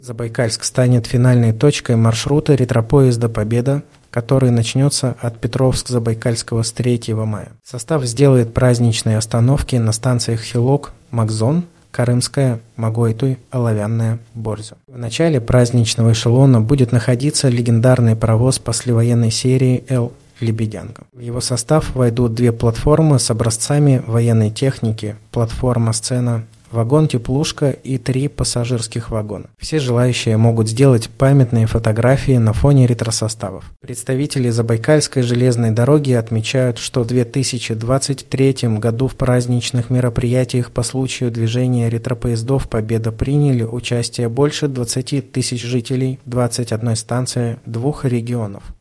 Забайкальск станет финальной точкой маршрута ретропоезда «Победа», который начнется от Петровск-Забайкальского с 3 мая. Состав сделает праздничные остановки на станциях Хилок, Макзон, Карымская, Магойтуй, Оловянная, Борзю. В начале праздничного эшелона будет находиться легендарный паровоз послевоенной серии «Л. Лебедянка». В его состав войдут 2 платформы с образцами военной техники, платформа-сцена, вагон-теплушка и 3 пассажирских вагона. Все желающие могут сделать памятные фотографии на фоне ретросоставов. Представители Забайкальской железной дороги отмечают, что в 2023 году в праздничных мероприятиях по случаю движения ретропоездов «Победа» приняли участие больше 20 тысяч жителей 21 станции 2 регионов.